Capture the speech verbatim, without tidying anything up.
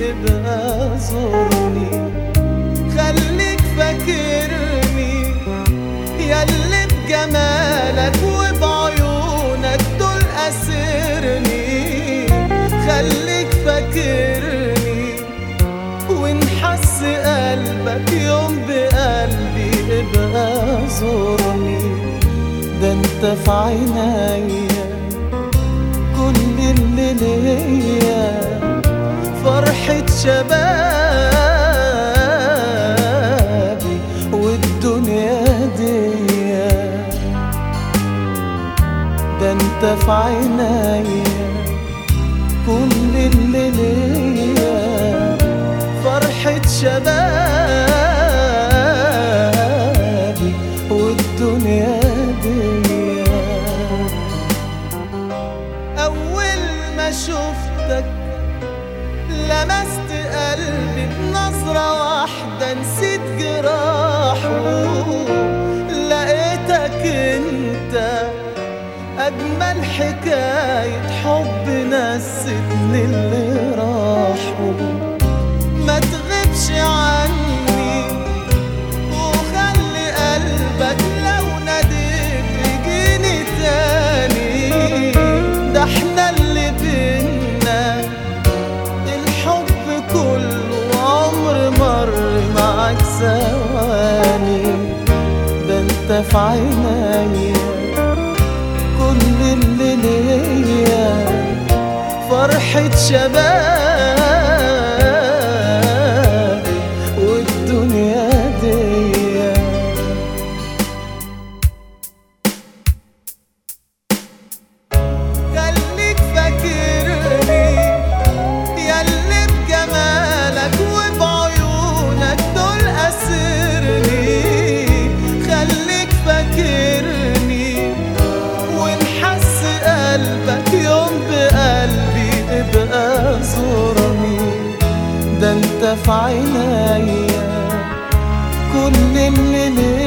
ابقى زورني. خليك فاكرني ياللي بجمالك وبعيونك دول أسرني. خليك فاكرني ونحس قلبك يوم بقلبي ابقى زورني. ده انت في عينيا كل اللي ليا، فرحة شبابي والدنيا ديا. ده انت في عينيا كل اللي ليا، فرحة شبابي والدنيا ديا. أول ما شفتك لمست قلبي بنظرة واحدة، نسيت جراحه. لقيتك انت أجمل حكاية حب نستني اللي راحوا. ما تغيبش عني وخلي قلبك لو ناديت يجيني تاني. ده احنا اللي بينا الحب كله عمر مر معاك ثواني. ده انت في عينيا كل اللي ليا، فرحة شبابي والدنيا ديا. خليك فاكرني ياللي بجمالك وبعيونك دول أسرني. خليك فاكرني ونحس قلبك يوم بقلبي ابقى زورني. ده انت في عينيا كل اللي ليا،